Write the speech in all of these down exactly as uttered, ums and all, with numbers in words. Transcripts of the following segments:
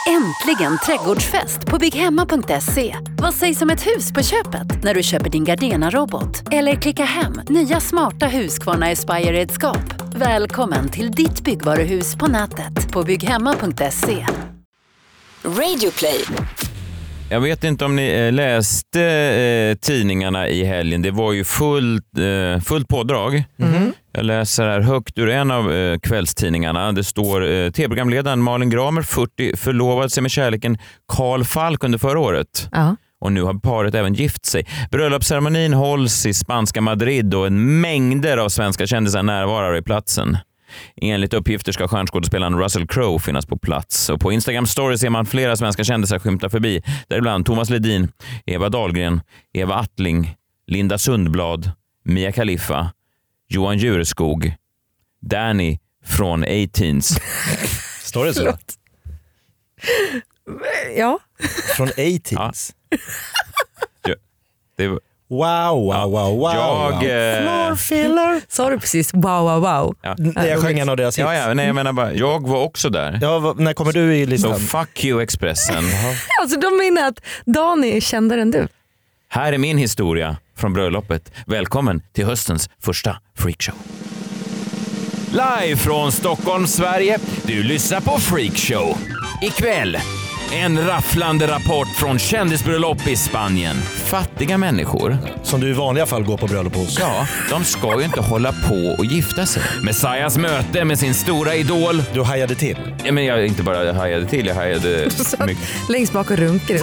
Äntligen trädgårdsfest på bygghemma punkt se. Vad sägs om ett hus på köpet när du köper din Gardena-robot? Eller klicka hem nya smarta Husqvarna Aspire-redskap. Välkommen till ditt byggvaruhus på nätet på bygghemma punkt se. Radio Play. Jag vet inte om ni läste eh, tidningarna i helgen. Det var ju fullt, eh, fullt pådrag. Mm-hmm. Jag läser här högt ur en av eh, kvällstidningarna. Det står eh, tv-programledaren Malin Gramer, fyrtio, förlovad sig med kärleken Carl Falk under förra året. Uh-huh. Och nu har paret även gift sig. Bröllopsceremonin hålls i spanska Madrid och en mängder av svenska kändisar närvarar i platsen. Enligt uppgifter ska stjärnskådespelaren Russell Crowe finnas på plats. Och på Instagram Story ser man flera svenska kändisar skymta förbi. Däribland Thomas Ledin, Eva Dahlgren, Eva Attling, Linda Sundblad, Mia Khalifa, Johan Jureskog, Danny från A-Teens. Står det så? Ja. Från A-Teens? Ja. Det var... Wow, wow, wow, wow. Jag... Floor filler. Sa du precis wow, wow, wow? Ja. Nej, jag sjöng en av deras hits. Ja, ja, nej, jag menar bara, jag var också där. Ja, när kommer du i listan? Så fuck you Expressen. Alltså de menar att Dani är kändare än du. Här är min historia från bröllopet. Välkommen till höstens första freakshow. Live från Stockholm, Sverige. Du lyssnar på Freakshow. Ikväll, en rafflande rapport från kändisbröllop i Spanien. Fattiga människor. Som du i vanliga fall går på bröllop hos. Ja, de ska ju inte hålla på och gifta sig. Messiahs möte med sin stora idol. Du hajade till? Ja, men jag inte bara hajade till, jag hajade mycket. Längst bak och runkar.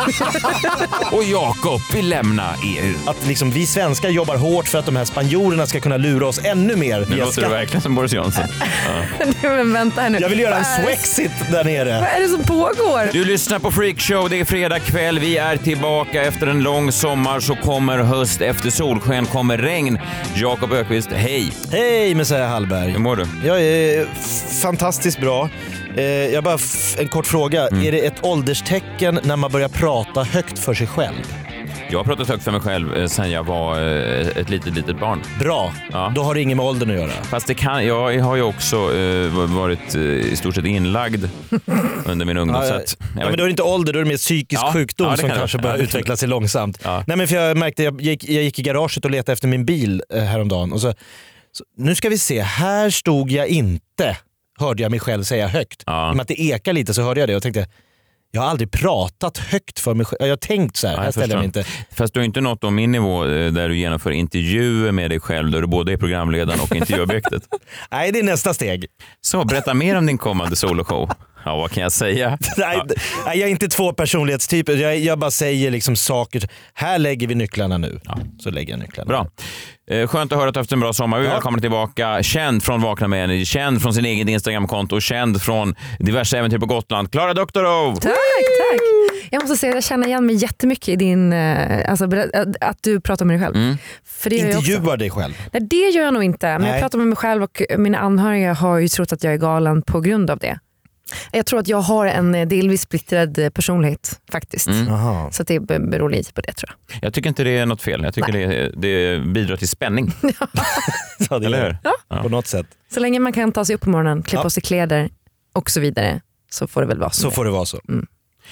Och Jakob vill lämna E U. Att liksom vi svenskar jobbar hårt för att de här spanjorerna ska kunna lura oss ännu mer. Nu låter det verkligen som Boris Johnson. Ja. Men vänta här nu. Jag vill göra en swexit där nere. Vad är det som pågår? Du lyssnar på Freakshow, det är fredag kväll. Vi är tillbaka efter en lång sommar, så kommer höst, efter solsken kommer regn. Jakob Öqvist, hej. Hej Messiah Hallberg. Hur mår du? Jag är f- fantastiskt bra. Eh, jag bara f- en kort fråga. Mm. Är det ett ålderstecken när man börjar prata högt för sig själv? Jag har pratat högt för mig själv eh, sedan jag var eh, ett litet, litet barn. Bra, ja. Då har det inget med åldern att göra. Fast det kan, jag har ju också eh, varit eh, i stort sett inlagd under min ungdom. Ja, så att, ja, men då är det inte ålder, då är det mer psykisk ja, sjukdom ja, som kan kanske det. börjar ja, utveckla sig långsamt. Ja. Nej, men för jag märkte, jag gick, jag gick i garaget och letade efter min bil eh, häromdagen. Och så, så, nu ska vi se, här stod jag inte, hörde jag mig själv säga högt. Ja. Men att det ekar lite så hörde jag det och tänkte... Jag har aldrig pratat högt för mig själv. Jag har tänkt så här, ja, här ställer jag mig inte. Fast du har inte nått om min nivå där du genomför intervjuer med dig själv där du både är programledaren och intervjuobjektet. Nej, det är nästa steg. Så, berätta mer om din kommande soloshow. Ja, vad kan jag säga? Nej, ja. Jag är inte två personlighetstyper. Jag, jag bara säger liksom saker. Här lägger vi nycklarna nu. Ja. Så lägger jag nycklarna. Bra. Eh, skönt att höra att du har haft en bra sommar. Vi är ja. välkomna tillbaka. Känd från Vakna med henne. Känd från sin egen Instagramkonto. Känd från diverse äventyr på Gotland. Klara Doktorov! Tack, tack. Jag måste säga att jag känner igen mig jättemycket i din... Alltså, att du pratar med dig själv. Mm. För det intervjuar dig själv? Nej, det gör jag nog inte. Men Nej. jag pratar med mig själv och mina anhöriga har ju trott att jag är galen på grund av det. Jag tror att jag har en delvis splittrad personlighet faktiskt. Mm. Så det beror lite på det, tror jag. Jag tycker inte det är något fel. Jag tycker det, det bidrar till spänning. Ja, det Eller hur? Ja. Ja. På något sätt. Så länge man kan ta sig upp på morgonen, klä ja. på sig kläder och så vidare, så får det väl vara så. Så det. får det vara så. Mm.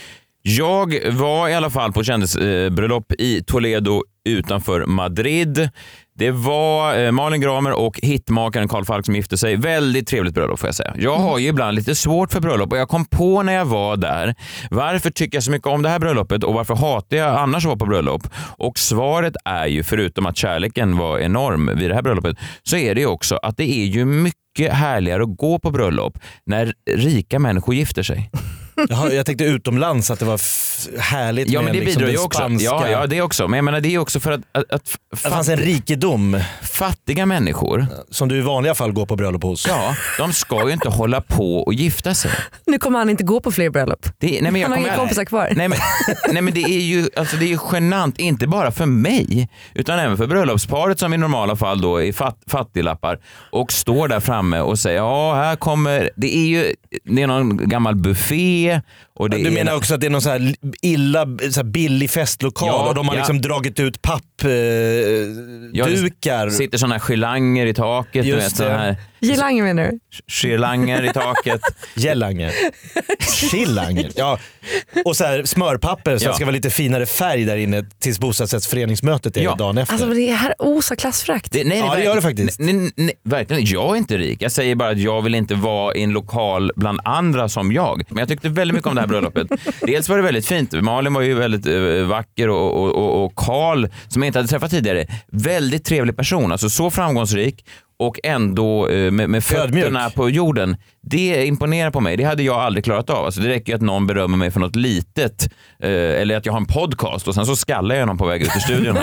Jag var i alla fall på kändisbröllop i Toledo utanför Madrid. Det var Malin Gramer och hitmakaren Carl Falk som gifte sig. Väldigt trevligt bröllop, får jag säga. Jag har ju ibland lite svårt för bröllop och jag kom på när jag var där, varför tycker jag så mycket om det här bröllopet och varför hatar jag annars att vara på bröllop? Och svaret är ju, förutom att kärleken var enorm vid det här bröllopet, så är det ju också att det är ju mycket härligare att gå på bröllop när rika människor gifter sig. Jaha, jag tänkte utomlands att det var f- härligt ja, med men det liksom bidrar den ju också. spanska... Ja, ja, det också. Men jag menar, det är också för att... att, att fatt... Det fanns en rikedom. Fattiga människor. Som du i vanliga fall går på bröllop hos. Ja, de ska ju inte hålla på och gifta sig. Nu kommer han inte gå på fler bröllop. Det, nej, men jag han har kommer, inga kompisar kvar. Nej men, nej, men det är ju alltså det är ju genant, inte bara för mig utan även för bröllopsparet som i normala fall då är fatt, fattiglappar och står där framme och säger ja, här kommer... Det är ju det är någon gammal buffé. Och det du menar också att det är någon så här illa, så här billig festlokal ja, och de har ja. liksom dragit ut pappdukar. Eh, ja, det sitter såna här gelanger i taket. Just du vet, det. här. Gelanger menar du? Girlanger i taket. Gelanger. Chillanger. Ja. Och så här smörpapper så ja. Det ska vara lite finare färg där inne tills bostadsrättsföreningsmötet är ja. dagen efter. Alltså det här osar klassfrakt. Det, nej, ja, det gör det faktiskt. Nej, nej, nej, verkligen, jag är inte rik. Jag säger bara att jag vill inte vara i en lokal bland andra som jag. Men jag tyckte väldigt mycket om det här bröllopet. Dels var det väldigt fint. Malin var ju väldigt uh, vacker och, och, och, och Carl, som jag inte hade träffat tidigare, väldigt trevlig person. Alltså så framgångsrik och ändå uh, med, med fötterna på jorden. Det imponerar på mig. Det hade jag aldrig klarat av. Alltså det räcker att någon berömmer mig för något litet uh, eller att jag har en podcast och sen så skallar jag någon på väg ut i studion.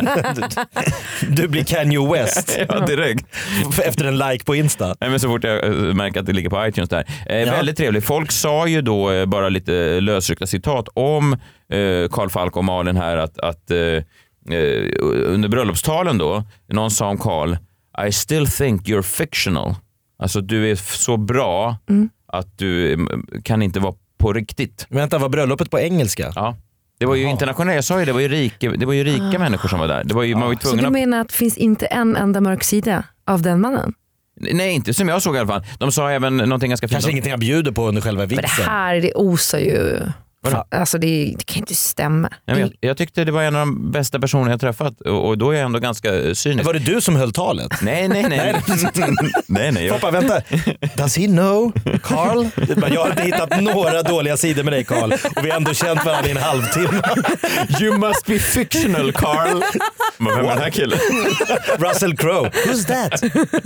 Du blir Kanye West. Ja, direkt. Efter en like på Insta. Nej, men så fort jag märker att det ligger på iTunes där. Eh, ja. Väldigt trevligt. Folk sa ju då eh, bara lite lösryckta citat om eh, Carl Falk och Malin här att, att eh, under bröllopstalen då, någon sa om Carl, I still think you're fictional. Alltså du är så bra mm. att du kan inte vara på riktigt. Vänta, var bröllopet på engelska? Ja. Det var ju internationellt, jag sa ju det var ju rika, det var ju rika ah. människor som var där. Det var ju, ah. man var ju tvungen så du menar att det finns inte en enda mörk sida av den mannen? Nej, inte som jag såg i alla fall. De sa även någonting ganska fint. Kanske ingenting jag bjuder på under själva vigseln. Men det här, det osar ju... Alltså det, det kan inte stämma. Nej, jag, jag tyckte det var en av de bästa personer jag träffat och, och då är jag ändå ganska cynisk. Var det du som höll talet? Nej, nej, nej. nej, nej jag... Hoppa, vänta. Does he know, Carl? Jag har inte hittat några dåliga sidor med dig, Carl. Och vi har ändå känt varandra i en halvtimme. You must be fictional, Carl. Men vem är den här killen? Russell Crowe. Who's that?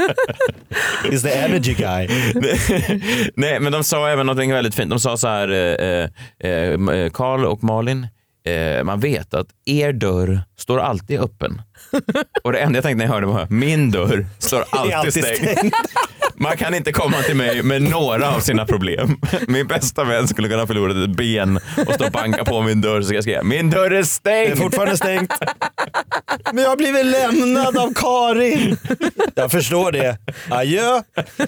Is the energy guy. Nej, men de sa även något väldigt fint. De sa så här... Eh, eh, Carl och Malin, eh, man vet att er dörr står alltid öppen. Och det enda jag tänkte när jag hörde var min dörr står alltid, alltid stängd. stängd. Man kan inte komma till mig med några av sina problem. Min bästa vän skulle kunna förlora ett ben och stå och banka på min dörr så jag ska säga, min dörr är stängd. Det är fortfarande stängt. Men jag har blivit lämnad av Karin. Jag förstår det. Adjö.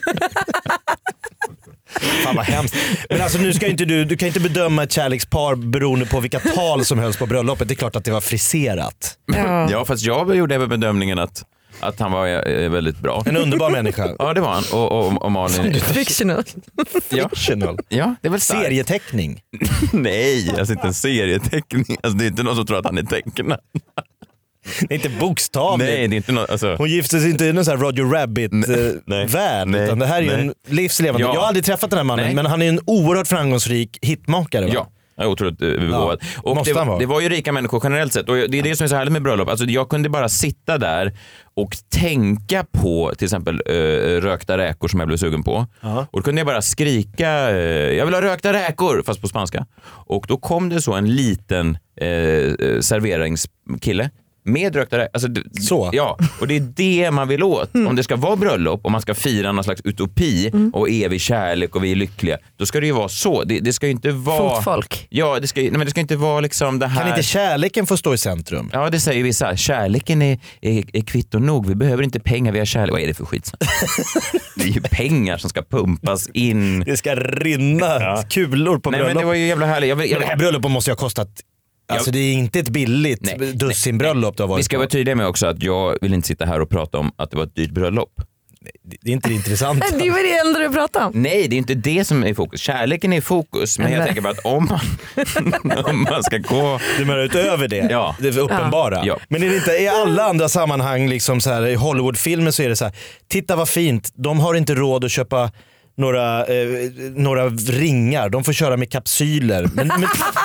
Fan vad hemskt. Men alltså nu ska inte du, du kan inte bedöma ett kärlekspar beroende på vilka tal som hölls på bröllopet. Det är klart att det var friserat. Ja, ja fast jag gjorde även bedömningen att Att han var eh, väldigt bra. En underbar människa. Ja, det var han. Och, och, och Malin... Fictional. Ja. Fictional. Ja, det är väl starkt. Serieteckning. Nej, alltså inte en serieteckning. Alltså, det är inte någon som tror att han är tecknad. Det är inte bokstavligt. Nej, det är inte något, alltså... Hon gifte sig inte i någon sån här Roger Rabbit-värld. Eh, utan det här är ju en livslevande. Ja. Jag har aldrig träffat den här mannen, nej. Men han är en oerhört framgångsrik hitmakare. Va? Ja. Jag är otroligt begåvad. Ja, och det, vara. det var ju rika människor generellt sett. Och det är det som är så härligt med bröllop. Alltså, jag kunde bara sitta där och tänka på till exempel äh, rökta räkor som jag blev sugen på. Uh-huh. Och då kunde jag bara skrika äh, jag vill ha rökta räkor, fast på spanska. Och då kom det så en liten äh, serveringskille med rökta räkor. Alltså, så? Ja, och det är det man vill åt. Mm. Om det ska vara bröllop och man ska fira någon slags utopi mm. och evig kärlek och vi är lyckliga, då ska det ju vara så. Det, det ska ju inte vara... Fotfolk. Ja, det ska, nej, men det ska inte vara liksom det här... Kan inte kärleken få stå i centrum? Ja, det säger vissa. Kärleken är, är, är kvitto nog. Vi behöver inte pengar, vi har kärlek. Vad är det för skit? Det är ju pengar som ska pumpas in. Det ska rinna ja. kulor på bröllop. Nej, men det var ju jävla härligt. Jag vill, jag vill... Men det här bröllopet måste ju ha kostat... Alltså det är inte ett billigt nej, dussinbröllop det har varit. Vi ska vara tydliga med också att jag vill inte sitta här och prata om att det var ett dyrt bröllop. Nej, det är inte intressant. Det är väl det enda du pratar om. Nej, det är inte det som är i fokus. Kärleken är i fokus. Men jag tänker bara att om man, om man ska gå... Du menar utöver det? Ja. Det är uppenbara. Ja. Men är det inte i alla andra sammanhang liksom så här, i Hollywoodfilmer så är det så här, titta vad fint, de har inte råd att köpa några, eh, några ringar. De får köra med kapsyler. Men, men...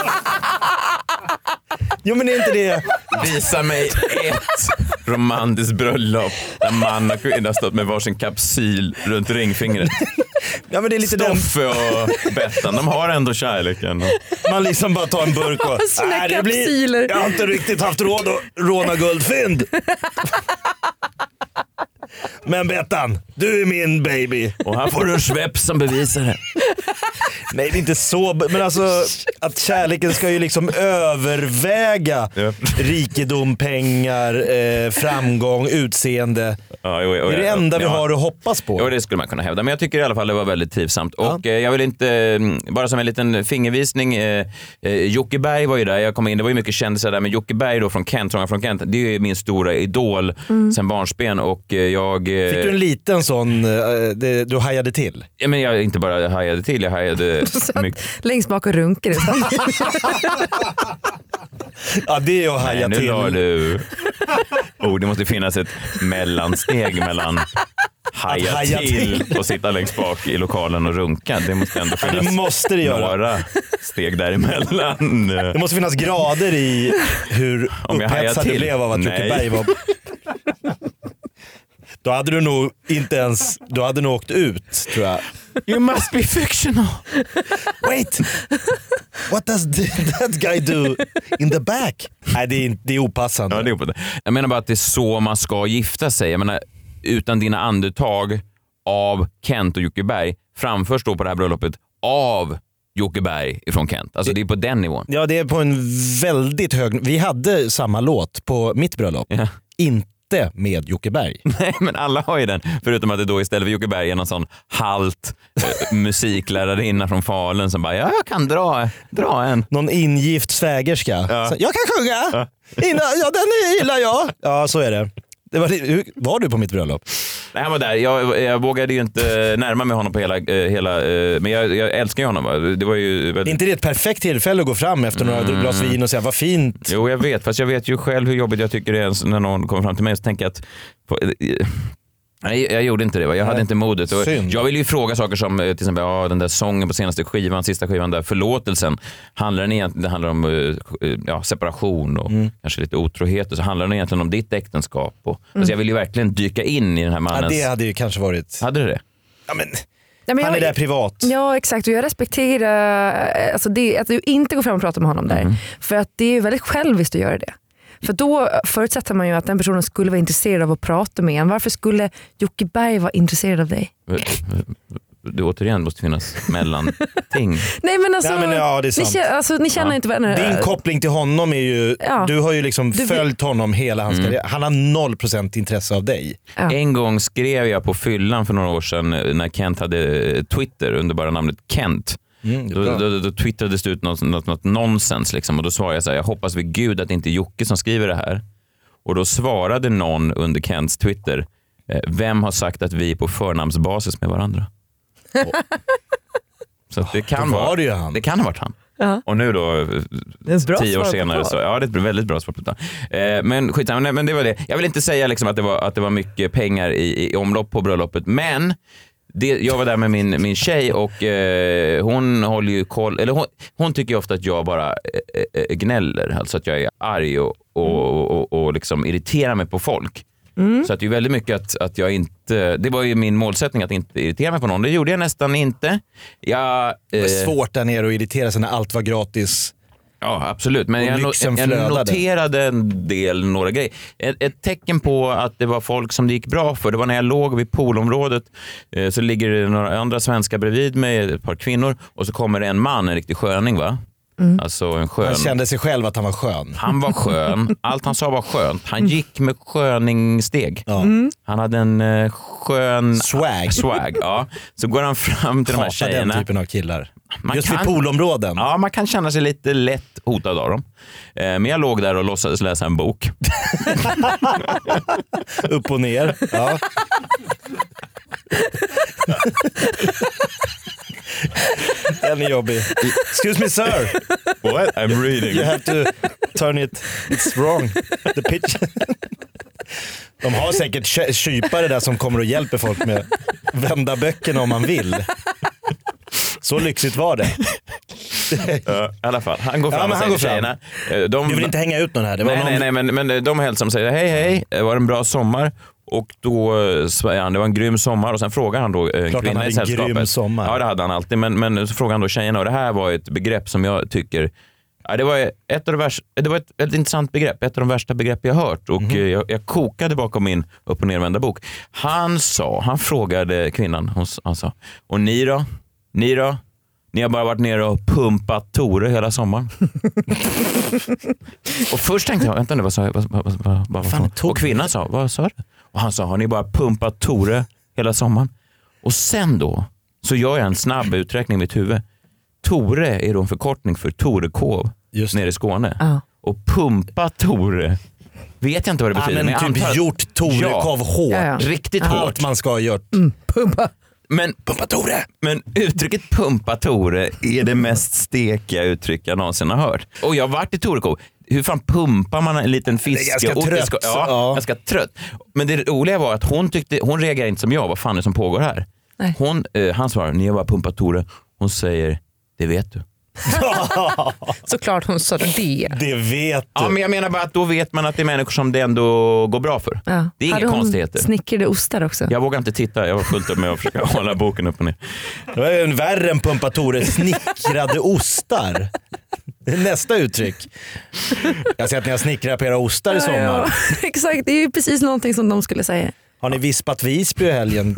Jo men är inte det... Visa mig ett romantiskt bröllop där man och kvinna stått med varsin kapsyl runt ringfingret. Ja, men det är lite Stoffe den... och Bettan, de har ändå kärleken. Man liksom bara tar en burk och... Nej, det blir... Jag har inte riktigt haft råd att råna guldfynd. Men Bettan, du är min baby. Och här får du en sveps som bevisar det. Nej, det är inte så. Men alltså, att kärleken ska ju liksom överväga ja. rikedom, pengar, eh, framgång, utseende. Ja, jo, jo, det är det enda ja. vi har att hoppas på. Jo, det skulle man kunna hävda. Men jag tycker i alla fall det var väldigt trivsamt. Ja. Och eh, jag vill inte, bara som en liten fingervisning, eh, eh, Jocke Berg var ju där. Jag kom in, det var ju mycket kändisar där, men Jocke Berg då från Kent, från Kent, det är ju min stora idol mm. sen barnsben. Och eh, jag... Eh, Fick du en liten sån, eh, det, du hajade till? Ja, men jag inte bara hajade till, jag hajade mycket. Längst bak och runkar det. Ja, det är att haja Nej, till. Nu du... oh, det måste finnas ett mellansteg mellan haja, haja till, till och sitta längst bak i lokalen och runka. Det måste ändå finnas det måste det göra. några steg däremellan. Det måste finnas grader i hur upphetsad du blev av att Jocke Berg var... Då hade du nog inte ens, du hade nog åkt ut, tror jag. You must be fictional. Wait, what does that guy do in the back? Nej, det är, det är opassande. Ja, det är opassande. Jag menar bara att det är så man ska gifta sig. Jag menar, utan dina andetag av Kent och Jocke Berg framförs då på det här bröllopet av Jocke Berg från Kent. Alltså det, det är på den nivån. Ja, det är på en väldigt hög... Vi hade samma låt på mitt bröllop. Ja. Inte med Jocke Berg. Nej, men alla har ju den. Förutom att det då istället för Jocke Berg är någon sån halt eh, musiklärarinna från Falun som bara, ja, jag kan dra, dra en. Någon ingift svägerska. Ja. Så, jag kan sjunga. Ja. Inna, ja, den gillar jag. Ja, så är det. Det var, hur, var du på mitt bröllop? Nej, han var där. Jag, jag vågade ju inte närma mig honom på hela... hela men jag, jag älskar ju honom. Det var ju väldigt... Inte det ett perfekt tillfälle att gå fram efter några mm. glas vin och säga, vad fint. Jo, jag vet. Fast jag vet ju själv hur jobbigt jag tycker det är när någon kommer fram till mig och tänker att... På, nej, jag gjorde inte det. Va? Jag hade inte modet. Och jag ville ju fråga saker som till exempel ja, den där sången på senaste skivan, sista skivan där, Förlåtelsen. Handlar den egentligen, det handlar om ja, separation och mm. kanske lite otrohet. Och så handlar den egentligen om ditt äktenskap. Och, mm. alltså jag ville ju verkligen dyka in i den här mannens... Ja, det hade ju kanske varit... Hade det det? Ja, men... Ja, men han jag, är där privat. Ja, exakt. Och jag respekterar alltså det, att du inte går fram och pratar med honom där. Mm. För att det är väldigt själviskt att göra det. För då förutsätter man ju att den personen skulle vara intresserad av att prata med en. Varför skulle Jocke Berg vara intresserad av dig? Det återigen måste finnas mellanting. Nej, men alltså, ja, men ja, det är sant. Ni, alltså, ni känner ja. inte varandra. Din koppling till honom är ju, ja. du har ju liksom du följt honom hela hans mm. karriär. Han har noll procent intresse av dig. Ja. En gång skrev jag på fyllan för några år sedan när Kent hade Twitter under bara namnet Kent. Mm, då, då, då, då twittrades det ut något, något, något nonsens liksom, och då svarade jag så här, jag hoppas vid Gud att det inte är Jocke som skriver det här. Och då svarade någon under Kents Twitter, vem har sagt att vi är på förnamnsbasis med varandra? Och, så att det kan var vara det, han. det kan ha varit han. Ja. Och nu då tio år senare så ja, det är ett väldigt bra svar på det. Eh, men skit, men, men det var det. Jag vill inte säga liksom att det var att det var mycket pengar i, i omlopp på bröllopet, men det, jag var där med min, min tjej och eh, hon håller ju koll, eller hon, hon tycker ju ofta att jag bara eh, eh, gnäller, alltså att jag är arg och, och, och, och liksom irriterar mig på folk. Mm. Så att det är väldigt mycket att, att jag inte, det var ju min målsättning att inte irritera mig på någon, det gjorde jag nästan inte. Jag, eh, det var svårt där nere att irritera sig när allt var gratis. Ja, absolut. Men jag, jag noterade en del, några grejer. Ett, ett tecken på att det var folk som det gick bra för, det var när jag låg vid poolområdet, eh, så ligger det några andra svenskar bredvid mig, ett par kvinnor, och så kommer det en man, en riktig sköning, va? Mm. Alltså en skön. Han kände sig själv att han var skön. Han var skön. Allt han sa var skönt. Han gick med sköningssteg. Ja. Mm. Han hade en uh, skön swag. swag ja. Så går han fram till de här tjejerna. Den typen av killar. Man Just kan, vid poolområden. Ja, man kan känna sig lite lätt hotad av dem. Eh, men jag låg där och låtsades läsa en bok. Upp och ner. Ja. Den är jobbig. Excuse me, sir. What? I'm reading. You have to turn it. It's wrong. The pitch. De har säkert kypare där som kommer och hjälper folk med vända böckerna om man vill. Så lyxigt var det. Uh, I alla fall, han går fram ja, och säger tjejerna. De, du vill inte hänga ut någon här. Det var nej, någon... nej, nej, men, men de hälsar och säger hej, hej, det var en bra sommar. Och då säger han, det var en grym sommar. Och sen frågar han då en Klart kvinna han i sällskapet. En grym sommar. Ja, det hade han alltid. Men, men så frågar han då tjejerna, och det här var ett begrepp som jag tycker, ja, det var ett av de värsta, det var ett väldigt intressant begrepp, ett av de värsta begrepp jag hört. Och mm. jag, jag kokade bakom min upp- och nervända bok. Han sa, han frågade kvinnan, hon, han sa, och ni då? Ni då? Ni har bara varit nere och pumpat Tore hela sommaren. Och först tänkte jag, vänta nu, vad sa jag? Vad, vad, vad, vad, Fan, vad? Och kvinnan sa, vad sa du? Och han sa, har ni bara pumpat Tore hela sommaren? Och sen då, så gör jag en snabb uträkning i mitt huvud. Tore är då en förkortning för Torekov nere i Skåne. Ja. Och pumpa Tore, vet jag inte vad det betyder. Ja, men, men typ antar... gjort Torekov ja. hårt. Ja, ja. Riktigt Allt hårt. man ska ha gjort. Mm, pumpa. Men, Pumpa Tore! men uttrycket pumpa Tore är det mest stekiga uttryck jag någonsin har hört. Och jag har varit i Torekov. Hur fan pumpar man en liten fisk? Det är ganska trött. Ja, Ja. ganska trött. Men det roliga var att hon tyckte, hon reagerar inte som jag. Vad fan är det som pågår här? Nej. Hon, eh, han svarar, ni har bara pumpat Tore. Hon säger, det vet du. Såklart hon sa det. Det vet du. Ja, men jag menar bara att då vet man att det är människor som det ändå går bra för. Ja. Det är Hade inga hon konstigheter. snickrade ostar också? Jag vågar inte titta, jag var fullt upp med att försöka hålla boken upp och ner. Det var ju en värre än pumpa Tore, snickrade ostar. Det är nästa uttryck. Jag ser att ni har snickrat på era ostar i sommar. Ja, ja. Exakt, det är ju precis någonting som de skulle säga. Har ni vispat Visby i helgen?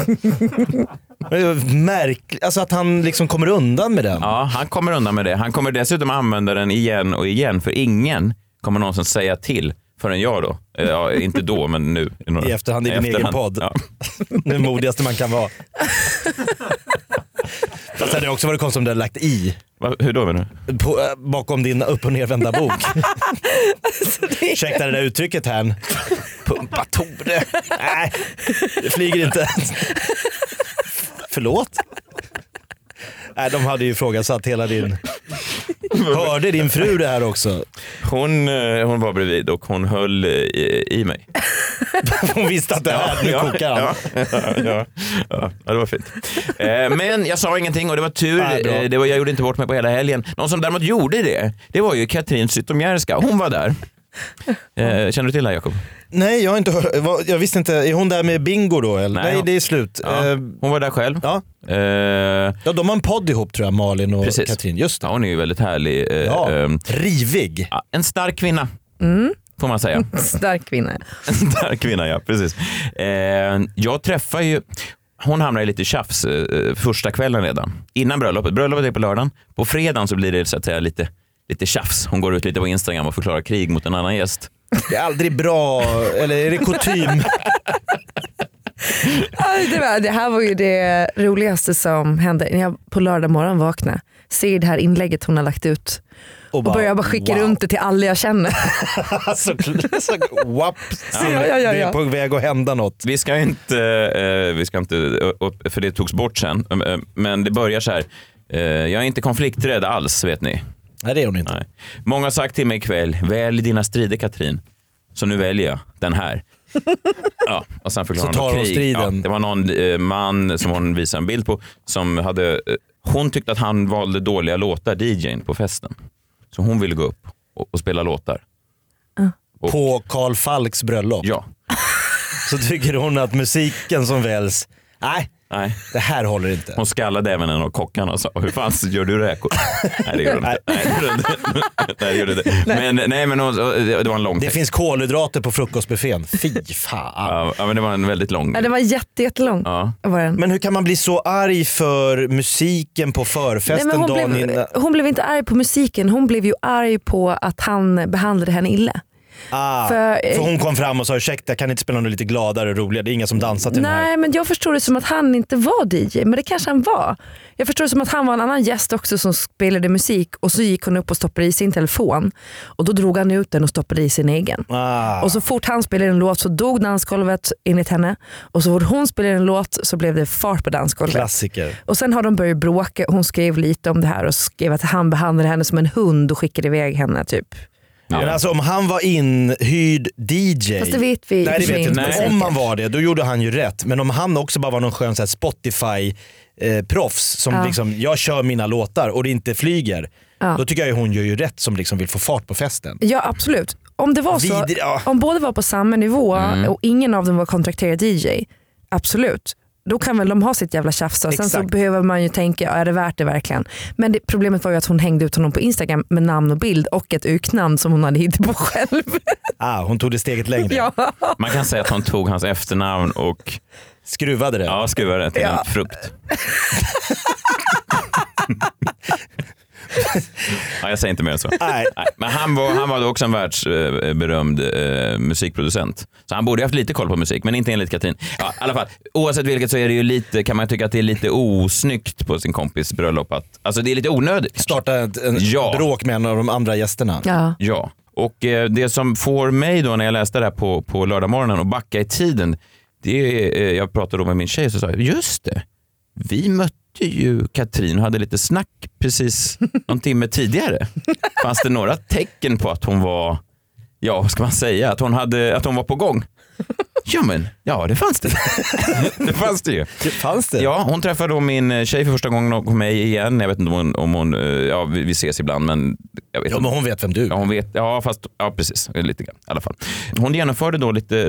Märkligt, alltså att han liksom kommer undan med den. Ja, han kommer undan med det. Han kommer dessutom använda den igen och igen, för ingen kommer någonsin säga till förrän jag då. Ja, inte då, men nu. I efterhand i din egen podd. Ja. Det modigaste man kan vara. Fast hade det också varit konstigt om du hade lagt i. Va, hur då menar du? På, äh, bakom din upp- och nervända bok. Alltså, det... Ursäkta det där uttrycket här. Pumpa Tore. Nej, det flyger inte. Förlåt? Nej, de hade ju ifrågasatt hela din... Hörde din fru det här också? Hon, hon var bredvid och hon höll i, i mig. Hon visste att det här, nu ja, kokar han. Ja, ja, ja, ja, det var fint. Men jag sa ingenting och det var tur. Nej, det var, jag gjorde inte bort mig på hela helgen. Någon som däremot gjorde det, det var ju Katrin Zytomierska. Hon var där. Känner du till det, Jakob? Nej, jag har inte hört. Jag visste inte. Är hon där med Bingo då? Eller? Nej, Nej det är slut. Ja, hon var där själv. Ja. Uh, ja, de har en podd ihop tror jag, Malin och precis. Katrin. Just det. Ja, hon är ju väldigt härlig. Uh, ja. um, Rivig. Ja, en stark kvinna. Mm. Får man säga. Stark kvinna. En stark kvinna, ja. Precis. Uh, jag träffar ju... Hon hamnar i lite tjafs uh, första kvällen redan. Innan bröllopet. Bröllopet är på lördagen. På fredagen så blir det så att säga lite, lite tjafs. Hon går ut lite på Instagram och förklarar krig mot en annan gäst. Det är aldrig bra, eller är det kutym? det, var, det här var ju det roligaste som hände när jag på lördag morgon vaknade. Ser det här inlägget hon har lagt ut och, och börjar bara skicka wow. runt det till alla jag känner. så, så, wap, ja, ja, ja, ja. Det är på väg att hända något. Vi ska inte, eh, vi ska inte för det togs bort sen, men det börjar så här. Eh, jag är inte konflikträdd alls, vet ni. Nej, det är hon inte. Nej. Många har sagt till mig ikväll, välj dina strider, Katrin. Så nu väljer jag den här. Ja, och sen förklarar så tar hon striden. Ja, det var någon eh, man som hon visade en bild på som hade, eh, hon tyckte att han valde dåliga låtar, D J:n på festen. Så hon ville gå upp och, och spela låtar. Uh. Och, på Carl Falks bröllop? Ja. Så tycker hon att musiken som väljs, nej. Nej. Det här håller inte. Hon skallade även en av kockarna och sa, hur fan gör du räkor? Nej, det gör du inte. Nej, det gör du inte. Men, nej, men hon, det var en lång Det text. finns kolhydrater på frukostbuffén. Fy fan. Ja, men det var en väldigt lång. Ja, det var jätte, jättelång. Ja. Var den. Men hur kan man bli så arg för musiken på förfesten nej, men hon, dagen blev, innan? hon blev inte arg på musiken, hon blev ju arg på att han behandlade henne illa. Ah, för, för hon kom fram och sa ursäkta, kan inte spela något lite gladare och roligare, det är ingen som dansar till nej, den här. Nej, men jag förstår det som att han inte var D J, men det kanske han var. Jag förstår det som att han var en annan gäst också som spelade musik och så gick hon upp och stoppade i sin telefon och då drog han ut den och stoppade i sin egen. Ah. Och så fort han spelade en låt så dog dansgolvet enligt henne och så fort hon spelade en låt så blev det fart på dansgolvet. Klassiker. Och sen har de börjat bråka, hon skrev lite om det här och skrev att han behandlade henne som en hund och skickade iväg henne typ. Ja. Men alltså om han var inhyrd D J. Fast det vet vi. Nej, det vet jag inte. Nej. Om han var det, då gjorde han ju rätt. Men om han också bara var någon skön så här Spotify eh, proffs som ja. liksom, jag kör mina låtar och det inte flyger. Ja. Då tycker jag ju hon gör ju rätt som liksom vill få fart på festen. Ja, absolut. Om det var så, Vidri, ja. om båda var på samma nivå Mm. och ingen av dem var kontrakterad D J, absolut. Då kan väl de ha sitt jävla tjafs och sen så behöver man ju tänka, är det värt det verkligen? Men det, problemet var ju att hon hängde ut honom på Instagram med namn och bild och ett uknamn som hon hade hittat på själv. Ah, hon tog det steget längre. Ja. Man kan säga att hon tog hans efternamn och skruvade det. ja, skruvade det till Ja. en frukt. Ja, jag säger inte mer än så. Nej. Nej, men han var, han var också en världsberömd eh, musikproducent. Så han borde haft lite koll på musik, men inte enligt Katrin. Ja, i alla fall, oavsett vilket så är det ju lite, kan man tycka att det är lite osnyggt på sin kompis bröllop. Att, alltså det är lite onödigt. Kanske. Starta ett, en ja. bråk med en av de andra gästerna. Ja. Ja, och eh, det som får mig då när jag läste det här på, på lördagmorgonen och backa i tiden, det är, eh, jag pratade då med min tjej så sa jag, just det, vi mötte ju Katrin och hade lite snack precis någon timme tidigare. Fanns det några tecken på att hon var, ja vad ska man säga, att hon, hade, att hon var på gång? Ja men, ja det fanns det. Det fanns det ju. Det fanns det? Ja, hon träffade då min tjej för första gången och mig igen. Jag vet inte om hon, om hon ja vi, vi ses ibland men jag vet ja, inte. men hon vet vem du är. Ja, hon vet, ja fast, ja precis, lite grann i alla fall. Hon genomförde då lite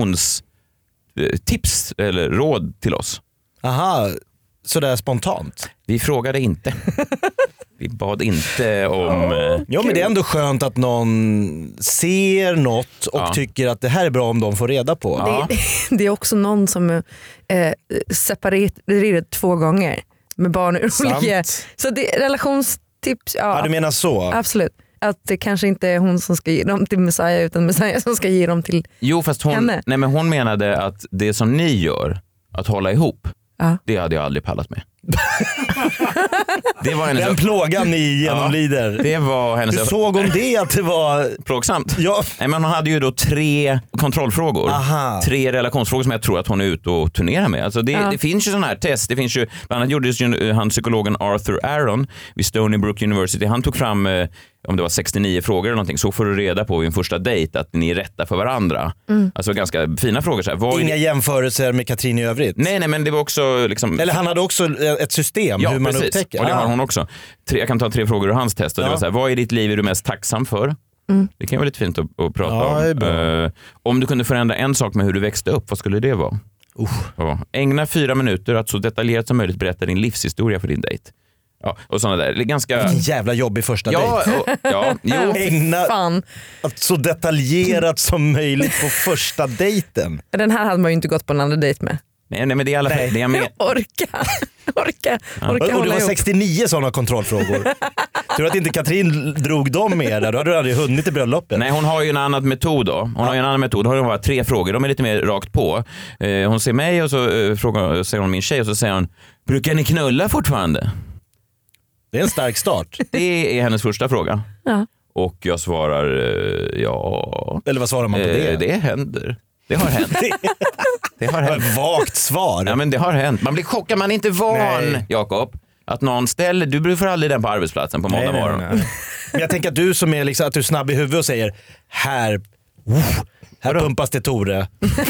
relationstips eller råd till oss. Aha, sådär spontant. Vi frågade inte. Vi bad inte om... Oh, ja men det är ändå skönt att någon ser något och ja. tycker att det här är bra om de får reda på. Ja. Det, det är också någon som eh, separerar två gånger med barn ur olika... Så det är relationstips... Ja, ja du menar så? Absolut. Att det kanske inte är hon som ska ge dem till Messiah utan Messiah som ska ge dem till jo, fast hon, henne. Nej, men hon menade att det som ni gör, att hålla ihop, ja. det hade jag aldrig pallat med. Det var den så... plågan ni genomlider. Ja, det var hennes... Du såg om det att det var... plågsamt? Ja. Nej, men hon hade ju då tre kontrollfrågor. Aha. Tre relationsfrågor som jag tror att hon är ute och turnerar med. Alltså det, ja. det finns ju sådana här test. Det finns ju, bland annat gjordes ju han psykologen Arthur Aron vid Stony Brook University. Han tog fram... Eh, om det var sextionio frågor eller någonting, så får du reda på i en första dejt att ni är rätta för varandra. Mm. Alltså ganska fina frågor. Så här. Vad Inga det... jämförelser med Katrin i övrigt? Nej, nej, men det var också... Liksom... Eller han hade också ett system ja, hur man precis. upptäcker. Och det har ah. hon också. Tre, jag kan ta tre frågor ur hans test. Och ja. det var så här, vad i ditt liv är du mest tacksam för? Mm. Det kan vara lite fint att, att prata ja, om. Uh, om du kunde förändra en sak med hur du växte upp, vad skulle det vara? Uh. Ja. Ägna fyra minuter att så detaljerat som möjligt berätta din livshistoria för din dejt. Ja, och såna där. Det är ganska... Vilken jävla jobbig första ja, dejt. Och, ja, jo. Ägna Fan. Att så detaljerat som möjligt på första dejten. Den här hade man ju inte gått på en andra dejt med. Nej, nej men det är i alla fall det jag med. Orka, orka, ja. orka och det var sextionio sådana kontrollfrågor. Tror att inte Katrin drog dem med där, då hade du aldrig hunnit i bröllopet. Nej, hon har ju en annan metod då. Hon ja. har ju en annan metod. Hon har bara tre frågor, de är lite mer rakt på. Eh, hon ser mig och så eh, frågar, säger hon min tjej och så säger hon, brukar ni knulla fortfarande? Det är en stark start. Det är hennes första fråga. Ja. Och jag svarar eh, ja. Eller vad svarar man på det? Eh, det händer. Det har hänt. Det har hänt. Ett vagt svar. Ja, men det har hänt. Man blir chockad, man är inte van, Jakob, att någon ställer, du får aldrig den på arbetsplatsen på måndag morgon. Men jag tänker att du som är liksom, att du är snabb i huvudet och säger här, uh, här pumpas det Tore.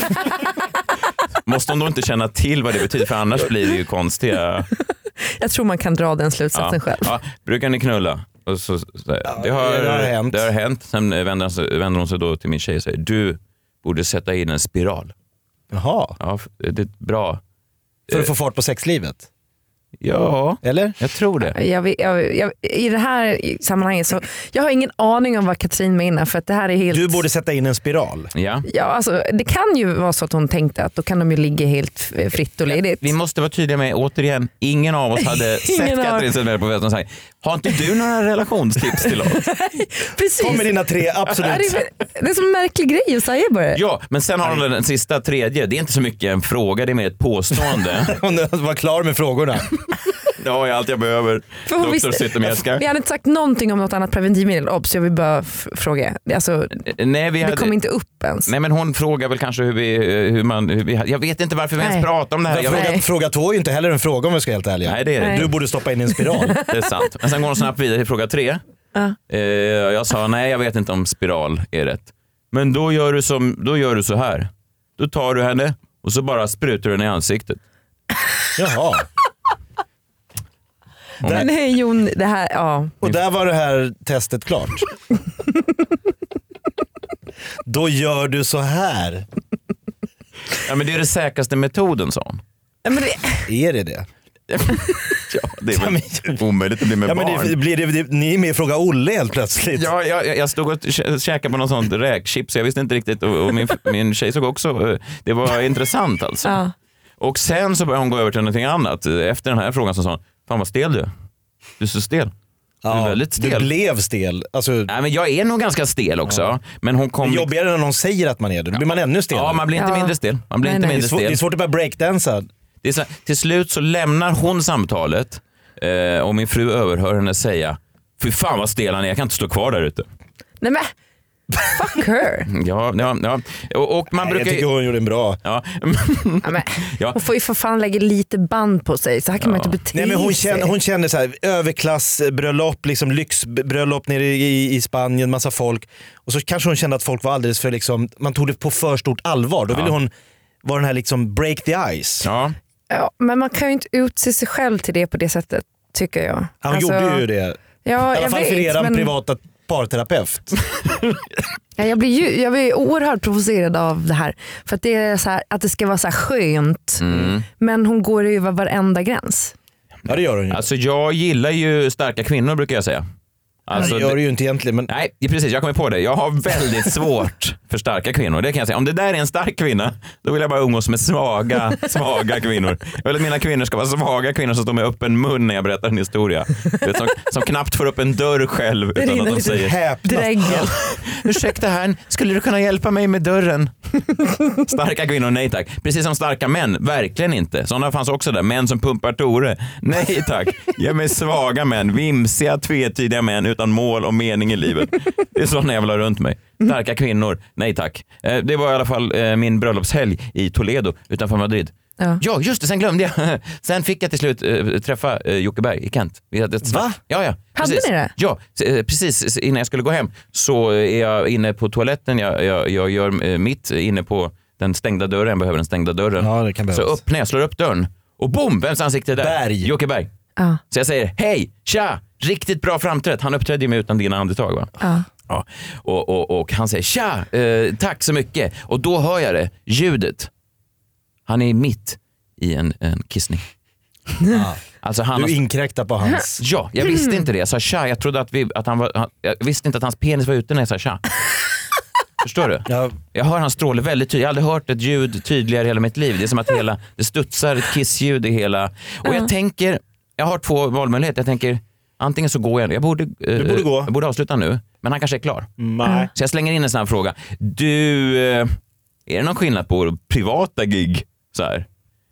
Måste hon då inte känna till vad det betyder, för annars blir det ju konstiga... Jag tror man kan dra den slutsatsen ja. själv. Ja. Brukar ni knulla? Och så, så, ja, det, har, det har hänt. Det har hänt. Sen vänder, vänder hon sig då till min tjej och säger, du borde sätta in en spiral. Jaha. Ja, det är bra. För att få fart på sexlivet? Ja, eller? Jag tror det. Jag, jag, jag, I det här sammanhanget så jag har ingen aning om vad Katrin menar, för att det här är helt... Du borde sätta in en spiral. Ja. Ja, alltså, det kan ju vara så att hon tänkte att då kan de ju ligga helt fritt och ledigt. Vi måste vara tydliga med, återigen, ingen av oss hade sett har... Katrin Sellberg på västen och sagt, har inte du några relationstips till oss? Precis. Kom med dina tre, absolut. Det är, det är så en märklig grej att säga bara. Ja, men sen har hon den sista tredje. Det är inte så mycket en fråga, det är mer ett påstående. Hon var klar med frågorna. Det har jag allt jag behöver. Doktor Zytomierska. Vi hade inte sagt någonting om något annat preventivmedel, obs, jag vill bara f- fråga. Alltså, nej, vi hade... Det kom inte upp ens. Nej, men hon frågar väl kanske hur vi, hur man, hur vi... Jag vet inte varför vi nej. ens pratar om det här. Jag fråga, vet... fråga två är ju inte heller en fråga om vi ska helt ärliga. Nej, det är det. Du borde stoppa in en spiral. Det är sant. Men sen går hon snabbt vidare till fråga tre. Uh. Eh, jag sa nej, jag vet inte om spiral är rätt. Men då gör du, som, då gör du så här. Då tar du henne och så bara sprutar du den i ansiktet. Jaha. Där, nej Jon, det här, ja. Och där var det här testet klart. Då gör du så här. Ja, men det är den säkraste metoden, sa hon. Ja, men det... Är det det? Ja, det är väl ja, omöjligt att bli med ja, barn. Men det, blir det, det, ni är med och frågar Olle helt plötsligt. Ja, jag, jag stod och käkade på någon sån räkchips, jag visste inte riktigt. Och, och min, min tjej såg också, det var intressant alltså. Ja. Och sen så började hon gå över till någonting annat. Efter den här frågan så sa hon, fan vad stel du. Du är så stel. Ja, du är väldigt stel. Du blev stel. Alltså, Nej, men jag är nog ganska stel också. Ja. Men hon kom... Det är jobbigare när någon säger att man är det. Då blir man ännu stelare. Ja, man blir inte ja. mindre stel. Man blir Nej, inte nej. mindre Det är, svår, stel. det är svårt att börja breakdansa. Det är så, till slut så lämnar hon samtalet eh, och min fru överhör henne säga: fy fan vad stel han är, jag kan inte stå kvar där ute. Nej men, fuck her. Ja, ja, ja. Och, och man Nej, brukar... jag tycker hon gjorde en bra. Ja. Ja, men, Ja. hon får ju för fan lägga lite band på sig, så här kan Ja. man inte bete Nej, men hon sig. känner, hon känner så här, överklassbröllop, liksom lyxbröllop nere i, i Spanien, massa folk. Och så kanske hon kände att folk var alldeles för, liksom, man tog det på för stort allvar. Då ville Ja. hon vara den här liksom break the ice. Ja. Ja, men man kan ju inte utse sig själv till det på det sättet, tycker jag. Ja, hon Alltså, gjorde ju det. Ja, I alla jag fall för vet, eran men... privata parterapeut. Ja, jag, blir ju, jag blir oerhört provocerad av det här. För att det är så här, att det ska vara så här skönt. Mm. Men hon går över varenda gräns. Ja, det gör hon ju. Alltså jag gillar ju starka kvinnor, brukar jag säga. Alltså, det gör det ju inte egentligen. Men... Nej, precis. Jag kommer på det. Jag har väldigt svårt för starka kvinnor. Det kan jag säga. Om det där är en stark kvinna, då vill jag bara umgås med svaga, svaga kvinnor. Jag vill att mina kvinnor ska vara svaga kvinnor som står med öppen mun när jag berättar en historia. Vet, som, som knappt får upp en dörr själv Det utan att de lite säger: Häpnat. Dräggen. ursäkta här, skulle du kunna hjälpa mig med dörren? Starka kvinnor, nej tack. Precis som starka män, verkligen inte. Sådana fanns också där. Män som pumpar Tore. Nej tack. Ge mig svaga män, vimsiga, tvetydiga män utan mål och mening i livet. Det är sådana jag vill ha runt mig. Starka kvinnor, nej tack. Det var i alla fall min bröllopshelg i Toledo utanför Madrid. Ja. Ja, just det, sen glömde jag. Sen fick jag till slut äh, träffa äh, Jocke Berg i Kent. Vi hade ett Va? Ja, ja. Hade Precis. ni det? Ja, äh, precis innan jag skulle gå hem så är jag inne på toaletten. Jag, jag, jag gör äh, mitt inne på den stängda dörren. Jag behöver den stängda dörren. Ja, det kan så behövas. öppnar jag, slår upp dörren och boom, vems ansikte är där? Berg. Jocke Berg. Ja. Så jag säger, hej, tja, riktigt bra framträtt. Han uppträdde ju med utan dina andetag, va? Ja. Ja. Och, och, och han säger, tja, eh, tack så mycket. Och då hör jag det, ljudet. Han är mitt i en, en kissning. Ja. Alltså han Du har... inkräktar på hans... Ja, jag visste inte det. Jag sa tja, jag trodde att, vi, att han var... Han, jag visste inte att hans penis var ute när jag sa tja. Förstår du? Ja. Jag hör hans stråle väldigt tydligt. Jag har aldrig hört ett ljud tydligare i hela mitt liv. Det är som att hela, det studsar ett kissljud i hela... Och jag tänker, jag har två valmöjligheter. Jag tänker, antingen så går jag... Jag borde, eh, borde gå. Jag borde avsluta nu, men han kanske är klar. Nej. Så jag slänger in en sån här fråga. Du, eh, är det någon skillnad på privata gig? Så här.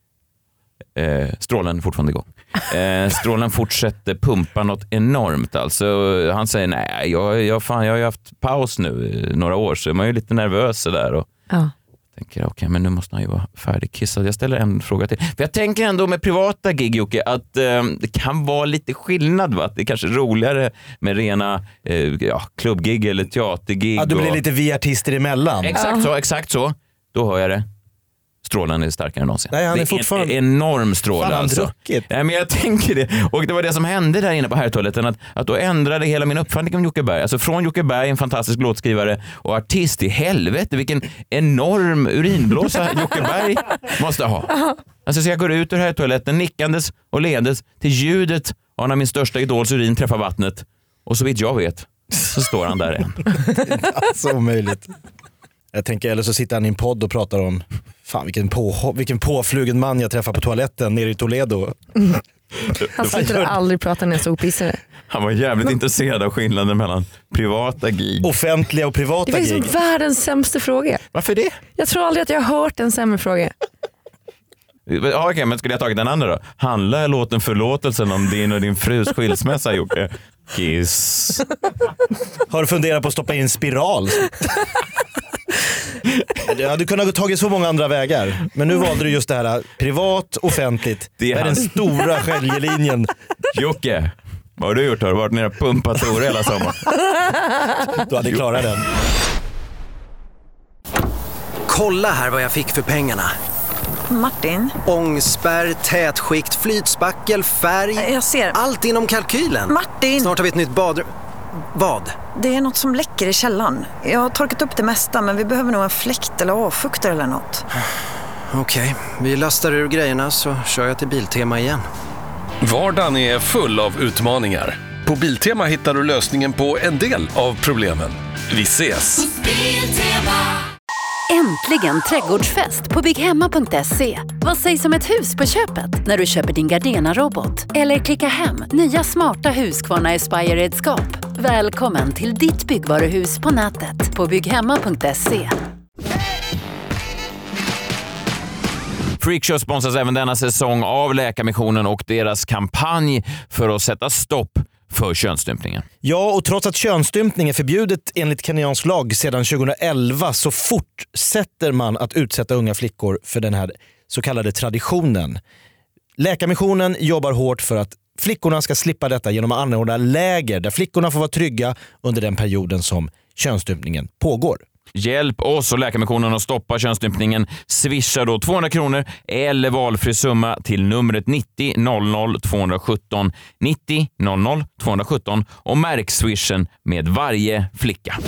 Eh, strålen fortfarande igång. Eh, strålen fortsätter pumpa något enormt. Alltså, han säger, nej, jag, jag, fan, jag har ju haft paus nu några år, så man är ju lite nervös där. Och Ja. tänker, okej, okay, men nu måste han ju vara färdigkissad. Jag ställer en fråga till. För jag tänker ändå med privata gig, Jocke, att eh, det kan vara lite skillnad, va? Att det är kanske roligare med rena eh, ja, klubbgig eller teatergig. Ja, du blir och... lite vi artister emellan. Exakt så, exakt så. Då hör jag det. Strålen är starkare än någonsin. Nej, han är det är fortfarande- en enorm stråle. Fan, han alltså. druckit. Nej, men jag tänker det. Och det var det som hände där inne på herrtoaletten. Att, att då ändrade hela min uppfattning om Jocke Berg. Alltså från Jocke Berg, en fantastisk låtskrivare och artist, i helvete vilken enorm urinblåsa Jocke Berg måste ha. Alltså så jag går ut ur herrtoaletten nickandes och ledes till ljudet av när min största idols urin träffar vattnet. Och så vitt jag vet så står han där än. Alltså omöjligt. Jag tänker, eller så sitter han i en podd och pratar om fan vilken, på, vilken påflugen man jag träffar på toaletten nere i Toledo. Han slutar aldrig prata när jag såg pissare. Han var jävligt intresserad av skillnaden mellan privata gig. Offentliga och Det privata var liksom gig. världens sämsta fråga. Varför det? Jag tror aldrig att jag har hört en sämre fråga. Ja, okej, men skulle jag tagit den andra då? Handlar låten Förlåtelsen om din och din frus skilsmässa, Jocke? Kiss. Har du funderat på att stoppa in en spiral? Du hade kunnat tagit så många andra vägar. Men nu valde du just det här privat, offentligt. Det Det är är den han. stora skiljelinjen. Jocke, vad har du gjort? Har du varit nere och pumpat Tore hela sommaren? Du hade klarat den. Kolla här vad jag fick för pengarna. Martin, Ångspärr, tätskikt, flytspackel, färg. jag ser. Allt inom kalkylen. Martin! Snart har vi ett nytt badrum. Vad? Det är något som läcker i källaren. Jag har torkat upp det mesta, men vi behöver nog en fläkt eller avfuktare eller något. Okej, vi lastar ur grejerna så kör jag till Biltema igen. Vardagen är full av utmaningar. På Biltema hittar du lösningen på en del av problemen. Vi ses! Äntligen trädgårdsfest på bygghemma punkt se. Vad sägs om ett hus på köpet när du köper din Gardena-robot? Eller klicka hem nya smarta Husqvarna Aspire-redskap. Välkommen till ditt byggvaruhus på nätet på bygghemma punkt se. Freakshow sponsras även denna säsong av Läkarmissionen och deras kampanj för att sätta stopp för könsstympningen. Ja, och trots att könsstympning är förbjudet enligt kenyansk lag sedan tjugoelva så fortsätter man att utsätta unga flickor för den här så kallade traditionen. Läkarmissionen jobbar hårt för att flickorna ska slippa detta genom att anordna läger där flickorna får vara trygga under den perioden som könsstympningen pågår. Hjälp oss och Läkarmissionen att stoppa könsstympningen. Swisha då tvåhundra kronor eller valfri summa till numret nittio noll noll tvåhundrasjutton nittio noll noll tvåhundrasjutton och märk swishen med varje flicka.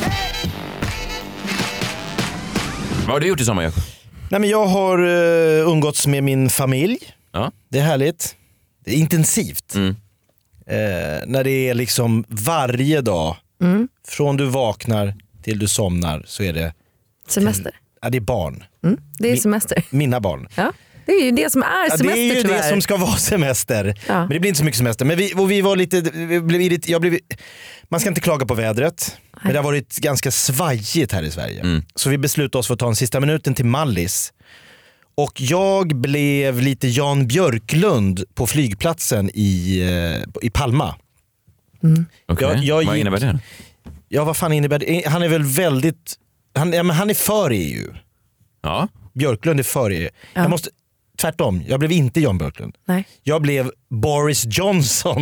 Vad har du gjort i sommar, Jakob? Nej, men jag har uh, umgåtts med min familj. Ja. Det är härligt. Det är intensivt. Mm. Uh, när det är liksom varje dag Mm. från du vaknar till du somnar så är det Semester. Ja, det är barn. Mm. Det är semester. Mina barn. Ja. Det är ju det som är semester, ja, det är ju tyvärr. det som ska vara semester. Ja. Men det blir inte så mycket semester. Men vi, och vi var lite, vi blev irrit, jag blev, man ska inte klaga på vädret. Nej. Men det har varit ganska svajigt här i Sverige. Mm. Så vi beslutade oss för att ta en sista minuten till Mallis. Och jag blev lite Jan Björklund på flygplatsen i, i Palma. Mm. Okej, okay. Jag, jag vad gick, innebär det? Ja, vad fan innebär det? Han är väl väldigt... Han, ja, men han är för E U. Ja. Björklund är för E U. Ja. Jag måste... Tvärtom, jag blev inte Jan Björklund. Nej. Jag blev Boris Johnson.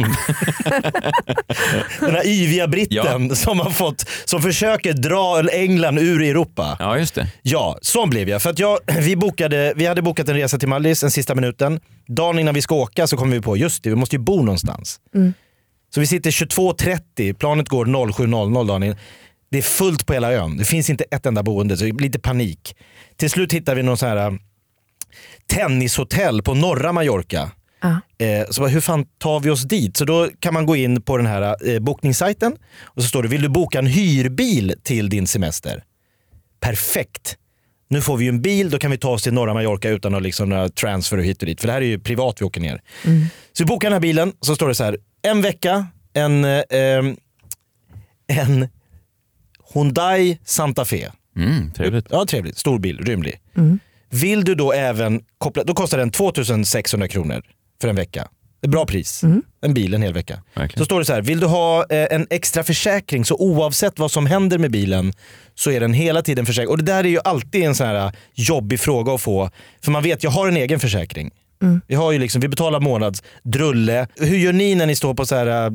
Den här yviga britten ja. som har fått, som försöker dra England ur Europa. Ja, just det. Ja, så blev jag. För att jag, vi, bokade, vi hade bokat en resa till Mallis den sista minuten. Dagen innan vi ska åka så kom vi på, just det, vi måste ju bo någonstans. Mm. Så vi sitter tjugotvå trettio, planet går sju noll noll dagen in. Det är fullt på hela ön. Det finns inte ett enda boende, så det blir lite panik. Till slut hittar vi någon sån här tennishotell på norra Mallorca. Uh. Eh, så bara, hur fan tar vi oss dit? Så då kan man gå in på den här eh, bokningssajten och så står det, vill du boka en hyrbil till din semester? Perfekt. Nu får vi ju en bil, då kan vi ta oss till norra Mallorca utan att liksom några transfer hit och dit. För det här är ju privat vi åker ner. Mm. Så vi bokar den här bilen, så står det så här, en vecka, en, eh, en Hyundai Santa Fe. Mm, trevligt. Ja, trevligt. Stor bil, rymlig. Mm. Vill du då även koppla, då kostar den tvåtusensexhundra kronor för en vecka. Det är bra pris. Mm. En bil en hel vecka. Verkligen. Så står det så här, vill du ha eh, en extra försäkring så oavsett vad som händer med bilen så är den hela tiden försäkrad. Och det där är ju alltid en sån här jobbig fråga att få. För man vet, jag har en egen försäkring. Mm. Vi har ju liksom, vi betalar månads drulle. Hur gör ni när ni står på så här uh,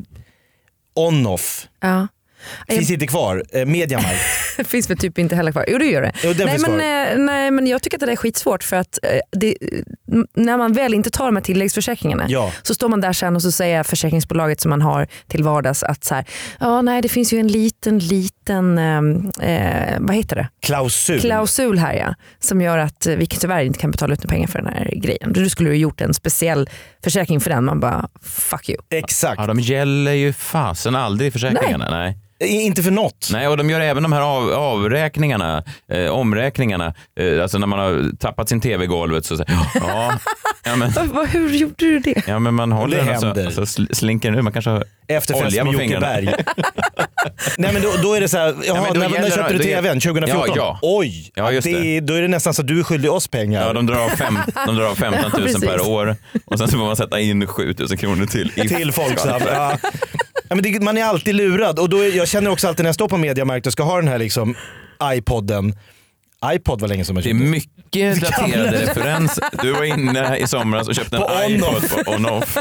on-off? Ja. Finns jag... inte kvar. Eh, Mediamarkt. Finns väl typ inte heller kvar. Jo, det gör det. Jo, nej, men, eh, nej, men jag tycker att det är skitsvårt för att eh, det, när man väl inte tar de här tilläggsförsäkringarna ja. så står man där sen och så säger försäkringsbolaget som man har till vardags att så här, ja nej det finns ju en liten liten eh, vad heter det? Klausul. Klausul här ja, som gör att vi tyvärr inte kan betala ut några pengar för den här grejen. Du skulle ju gjort en speciell försäkring för den, man bara fuck you. Exakt. Ja, de gäller ju fasen aldrig försäkringarna. Nej. nej. Inte för något. Nej, och de gör även de här av, avräkningarna, eh, omräkningarna. Eh, alltså när man har tappat sin tv i golvet så säger ja, ja men hur gjorde du det? Ja, men man håller den alltså, alltså slinker nu, man kanske har olja på fingrarna. Nej, men då, då är det så här, jaha, ja, när, när köpte du tvn? tjugohundrafjorton? Ja, ja. Oj, ja, just det. Det, då är det nästan så att du är skyldig oss pengar. Ja, de drar av, fem, de drar av femton tusen per år och sen så får man sätta in sju tusen kronor till. Till Folksam, ja. Ja, men det, man är alltid lurad och då är, jag känner också alltid när jag står på Mediamarkt och ska ha den här liksom iPodden. iPod var länge som jag köpte. Det är mycket daterade referenser. Du var inne i somras och köpte en på iPod på on-off.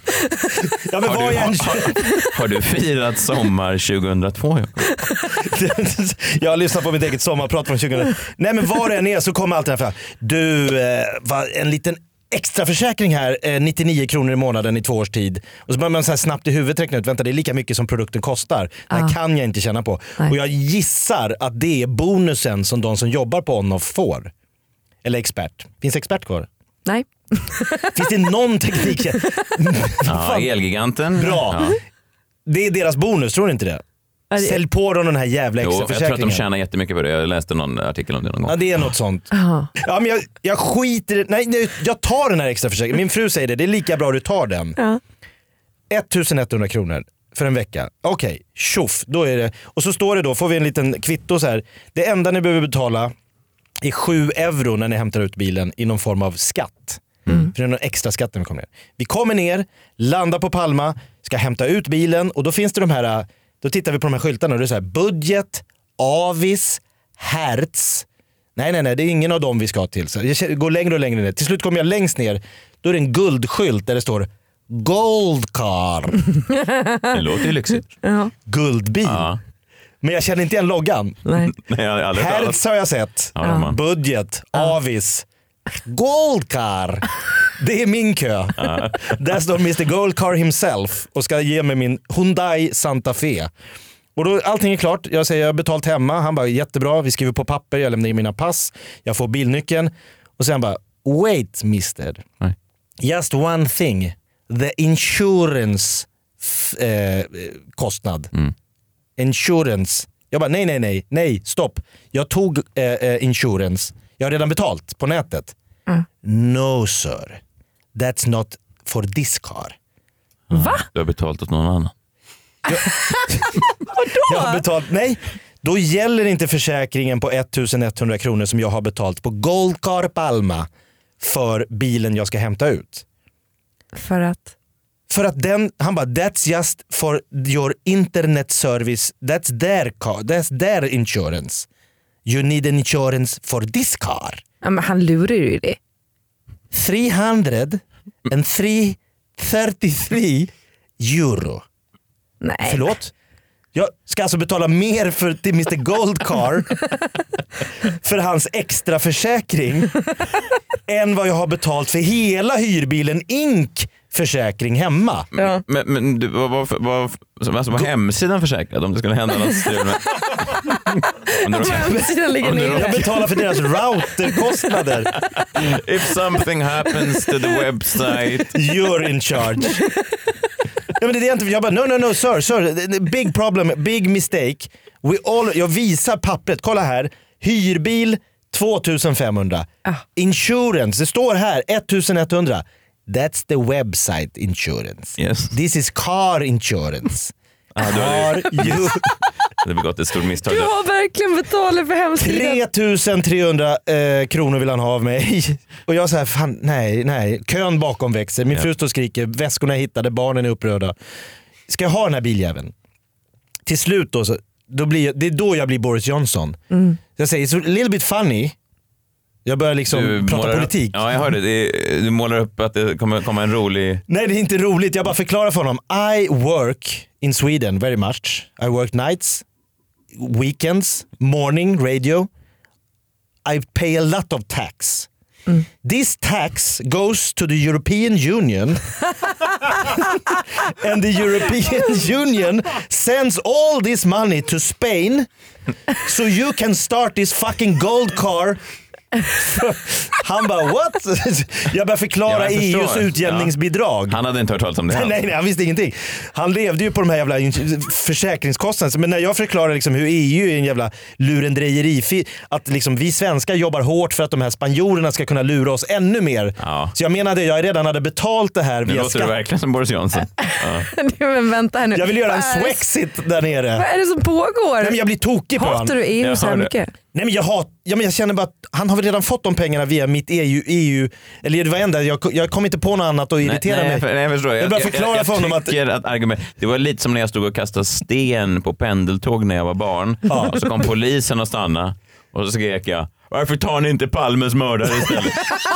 Ja, men har, du, jag en... har, har du firat sommar tjugohundratvå? Jag har lyssnat på mitt eget sommarprat från tjugohundra. Nej, men var det än är så kommer allt det här fram. Du, eh, var en liten extra försäkring här, eh, nittionio kronor i månaden i två års tid. Och så börjar man så här snabbt i huvudet räkna ut, vänta det är lika mycket som produkten kostar. Det här ah. kan jag inte känna på. Nej. Och jag gissar att det är bonusen som de som jobbar på on-off får. Eller expert. Finns expert kvar? Nej. Finns det någon teknik? Ja, Elgiganten. Bra. Ja. Det är deras bonus, tror du inte det? Sälj på dem den här jävla extra jo, jag tror att de tjänar jättemycket på det. Jag läste någon artikel om det någon gång. Ja, det är något sånt. Uh-huh. Ja, men jag, jag skiter i nej, nej, jag tar den här extra försäkringen. Min fru säger det, det är lika bra du tar den. Uh-huh. ettusenetthundra kronor för en vecka. Okej, okay, tjoff, då är det. Och så står det då, får vi en liten kvitto så här. Det enda ni behöver betala är sju euro när ni hämtar ut bilen i någon form av skatt. Mm. För det är någon extra skatt när vi kommer ner. Vi kommer ner, landar på Palma, ska hämta ut bilen och då finns det de här, då tittar vi på de här skyltarna och det är så här, budget, avis, hertz. Nej, nej, nej, det är ingen av dem vi ska till. Så jag går längre och längre ner. Till slut kommer jag längst ner, då är det en guldskylt där det står Gold car. Det låter ju lyxigt. Ja. Guldbil. Ja. Men jag känner inte igen loggan. Nej. Nej, jag har aldrig hertz har jag sett. Ja. Budget, avis. Gold car. Det är min kö. Ja. Där står mister Gold Car himself och ska ge mig min Hyundai Santa Fe. Och då allting är klart. Jag säger jag har betalt hemma. Han bara jättebra. Vi skriver på papper. Jag lämnar in mina pass. Jag får bilnyckeln. Och sen bara wait mister. Nej. Just one thing. The insurance eh, kostnad. Mm. Insurance. Jag bara nej nej nej. Nej stopp. Jag tog eh, insurance. Jag har redan betalt på nätet. Mm. No sir. That's not for this car. Mm. Va? Du har betalt åt någon annan. Jag, jag har betalt, nej. Då gäller inte försäkringen på ettusenetthundra kronor som jag har betalt på Gold Car Palma för bilen jag ska hämta ut. För att? För att den, han bara that's just for your internet service. That's their car. That's their insurance. You need an insurance for this car. Ja, men han lurar ju det. tre hundra trettiotre euro. Nej. Förlåt? Jag ska alltså betala mer för till mister Gold Car för hans extra försäkring än vad jag har betalt för hela hyrbilen ink försäkring hemma. Ja. Men, men du, vad var vad, vad, alltså, var hemsidan försäkrad om det skulle hända något strul med? Om du, hemsidan ligger ner. Jag betalar för deras routerkostnader. If something happens to the website, you're in charge. Ja, men det är det inte, jag bara no no no sir sir big problem, big mistake. We all, jag visar pappret, kolla här. Hyrbil tvåtusenfemhundra. Ah. Insurance, det står här ettusenetthundra. That's the website insurance. Yes. This is car insurance. Ah, car you. Det har begått ett stort misstag. Du har verkligen betalat för hemsidan. tre tusen trehundra eh, kronor vill han ha av mig. Och jag säger fan nej, nej. Kön bakom växer. Min ja. fru står och skriker. Väskorna är hittade, barnen är upprörda. Ska jag ha den här biljäveln? Till slut då, så, då blir, det är då jag blir Boris Johnson. Mm. Jag säger, it's a little bit funny. Jag börjar liksom du prata politik. Upp, ja, jag hörde det. Du målar upp att det kommer komma en rolig... Nej, det är inte roligt. Jag bara förklarar för honom. I work in Sweden very much. I work nights, weekends, morning, radio. I pay a lot of tax. Mm. This tax goes to the European Union and the European Union sends all this money to Spain so you can start this fucking gold car. Han bara what? Jag började förklara ja, E U:s utjämningsbidrag. Ja. Han hade inte hört talas om det. Nej, nej, han visste ingenting. Han levde ju på de här jävla försäkringskostnaderna. Men när jag förklarar liksom hur E U är en jävla lurendrejeri, att liksom vi svenskar jobbar hårt för att de här spanjorerna ska kunna lura oss ännu mer. Ja. Så jag menade jag redan hade betalt det här. Nu via låter skatt. Du verkligen som Boris Johnson. Ja. Men vänta här nu. Jag vill göra en swexit där nere. Vad är det som pågår? Nej, men jag blir tokig på honom. Hatar du E U så här mycket? Nej, men jag, hat, ja, men jag känner bara att han har väl redan fått de pengarna via mitt E U, E U eller det var enda, jag, jag kom inte på något annat att irritera nej, nej, mig. Nej, jag förstår. Jag, jag bara förklara jag, jag, för honom att... att argument, det var lite som när jag stod och kastade sten på pendeltåg när jag var barn. Ja. Och så kom polisen och stannade och så skrek jag, varför tar ni inte Palmes mördare istället?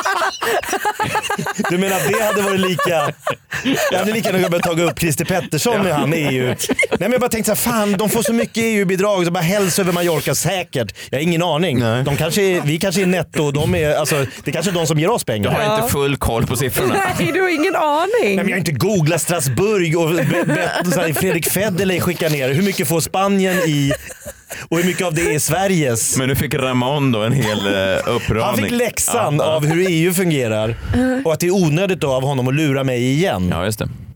Du menar att det hade varit lika... Jag hade lika nog börjat ta upp Christer Pettersson ja. med han E U. Nej, men jag bara tänkte så här, fan, de får så mycket E U-bidrag så bara hälls över Mallorca säkert. Jag har ingen aning. De kanske är, vi kanske är netto, de är, alltså, det är kanske är de som ger oss pengar. Jag har ja. inte full koll på siffrorna. Nej, du har ingen aning. Nej, men jag har inte googlat Strasbourg och be, be, så här, Fredrik Federley skickar ner. Hur mycket får Spanien i... Och hur mycket av det är Sveriges. Men nu fick Ramon då en hel uh, uppradning. Han fick läxan ja. av hur E U fungerar. Och att det är onödigt då av honom att lura mig igen. Ja, just det.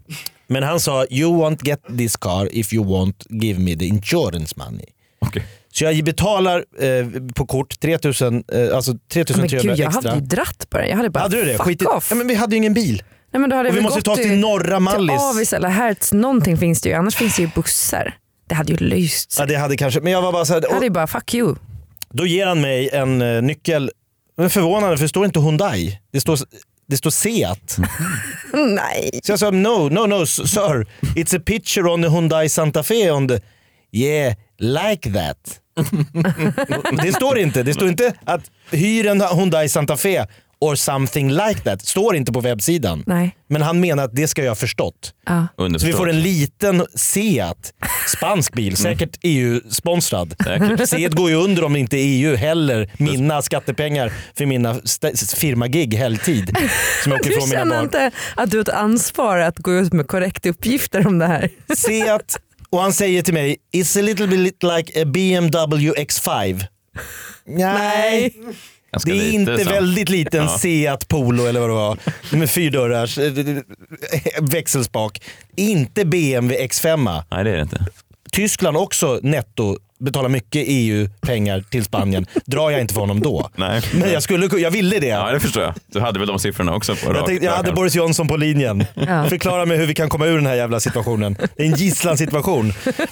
Men han sa, you won't get this car if you won't give me the insurance money. Okay. Så jag betalar eh, på kort tre tusen, eh, alltså tre tusen trehundra extra. Jag hade ju dratt på det. Jag hade bara hade du det? fuck Skit off. Ja, men vi hade ju ingen bil. Nej, men då hade och vi måste ta oss till norra Mallis. Till Avis eller Hertz, någonting finns det ju. Annars finns det ju bussar. Det hade ju löst sig. Ja, det hade kanske, men jag var bara så här, det hade ju bara fuck you. Då ger han mig en uh, nyckel. Men förvånande, för det står inte Hyundai. Det står, det står Seat. Nej. Så jag sa, no, no, no, sir. It's a picture on the Hyundai Santa Fe on the... Yeah, like that. Det står inte. Det står inte att hyr en Hyundai Santa Fe or something like that. Står inte på webbsidan. Nej. Men han menar att det ska jag ha förstått. Ja. Så vi får en liten Seat, spansk bil, säkert E U-sponsrad. Seat går ju under om inte E U heller mina skattepengar för mina st- firmagig heltid. Som jag åker du från mina känner barn. Inte att du har ett ansvar att gå ut med korrekta uppgifter om det här. Seat, och han säger till mig, it's a little bit like a B M W X fem. Nej. Det är lite, inte så. väldigt liten Ja. Seat Polo eller vad det var. Med fyrdörrars växelspak. Inte B M W X fem. Nej, det är det inte. Tyskland också netto betalar mycket E U-pengar till Spanien. Drar jag inte för honom då. Nej. Men jag, skulle, jag ville det. Ja, det förstår jag. Du hade väl de siffrorna också på Jag, tänkte, jag hade Boris Johnson på linjen. Ja. Förklara mig hur vi kan komma ur den här jävla situationen. Det är en gisslansituation.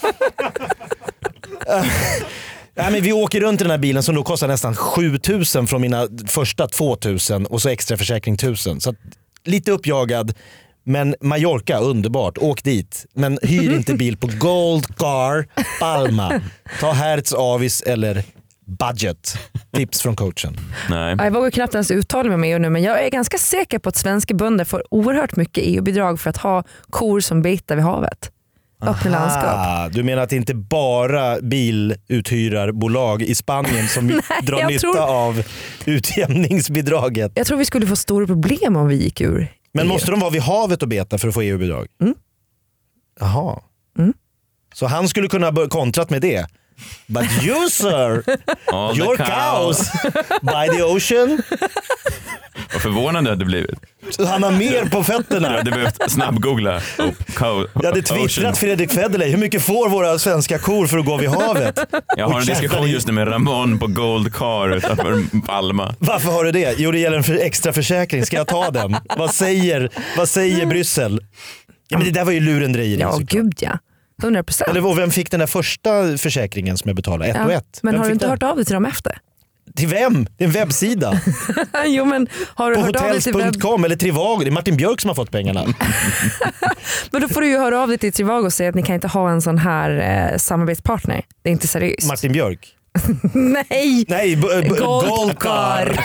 Nej, men vi åker runt i den här bilen som då kostar nästan sju tusen från mina första två tusen och så extra försäkring tusen. Så att, lite uppjagad, men Mallorca, underbart. Åk dit. Men hyr inte bil på Gold Car Palma. Ta Hertz, Avis eller Budget. Tips från coachen. Nej. Jag vågar knappt ens uttala mig med E U nu, men jag är ganska säker på att svenska bönder får oerhört mycket E U-bidrag för att ha kor som betar vid havet. Öppna landskap. Du menar att det inte bara biluthyrarbolag i Spanien som Nej, drar jag nytta tror... av utjämningsbidraget? Jag tror vi skulle få stora problem om vi gick ur. Men E U. måste de vara vid havet och beta för att få E U-bidrag? Mm. Jaha. Mm. Så han skulle kunna börja kontrat med det. But you sir, All your the cows. cows by the ocean. Vad förvånande hade det blivit. Så han har mer på Du fötterna. hade behövt snabbgoogla. Oh, cow, Jag hade ocean. twittrat Fredrik Federley. Hur mycket får våra svenska kor för att gå vid havet? Jag har en Och diskussion jävlar, just nu med Ramon på Gold Car utanför Palma. Varför har du det? Jo, det gäller en för extra försäkring. Ska jag ta den? Vad säger, vad säger Bryssel? Ja, men det där var ju lurendrejeri. Ja, såklart. gud ja. hundra procent. Eller och vem fick den där första försäkringen som jag betalade? Ett Ja. och ett. Men Vem har du fick inte den? hört av dig till dem efter? Till vem? Det är en webbsida. Jo, men har du På hört av dig till hotels webb... punkt com eller Trivago. Det är Martin Björk som har fått pengarna. Men då får du ju höra av dig till Trivago och säga att ni kan inte ha en sån här eh, samarbetspartner. Det är inte seriöst. Martin Björk. Nej! Nej, b- b- Gold Goldcar.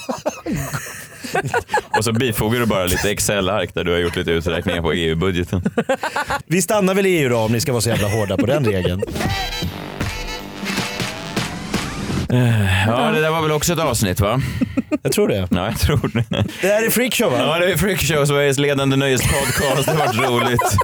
Och så bifogar du bara lite Excel-ark där du har gjort lite uträkningar på E U-budgeten. Vi stannar väl i E U då om ni ska vara så jävla hårda på den regeln. Ja, det där var väl också ett avsnitt, va? Jag tror det. Ja, jag tror det. Det här är Freakshow, va? Ja, det är Freakshow, Sveriges ledande nöjespodcast. Det har varit roligt.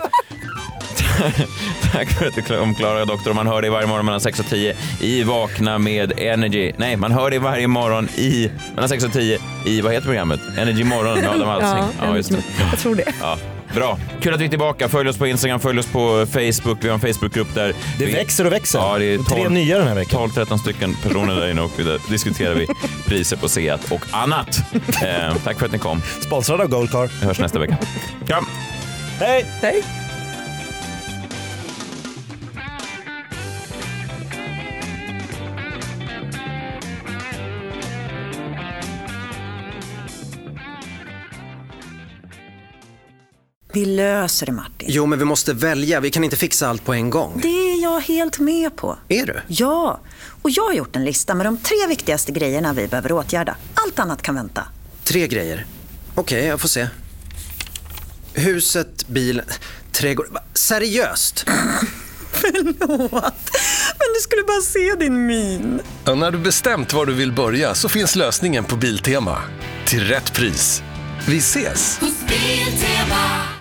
Tack för att du omklarar, doktor. Man hör det varje morgon mellan sex och tio i Vakna med Energy. Nej, man hör det varje morgon i mellan sex och tio i, vad heter programmet? Energy morgon med Adam Alsing. Ja, just det. Jag tror det. Ja. Bra. Kul att vi är tillbaka. Följ oss på Instagram, följ oss på Facebook. Vi har en Facebookgrupp där. Det vi... växer och växer. Ja, det är Tre nya den här veckan. tolv tretton stycken personer där inne och där diskuterar vi priser på Seat och annat. Eh, tack för att ni kom. Sponsrad av Goldcar. Vi hörs nästa vecka. Kram! Hej! Hej! Vi löser det, Martin. Jo, men vi måste välja. Vi kan inte fixa allt på en gång. Det är jag helt med på. Är du? Ja, och jag har gjort en lista med de tre viktigaste grejerna vi behöver åtgärda. Allt annat kan vänta. Tre grejer. Okej, okay, jag får se. Huset, bilen, trädgård. Seriöst? Förlåt, men du skulle bara se din min. Och när du bestämt var du vill börja så finns lösningen på Biltema. Till rätt pris. Vi ses! Biltema.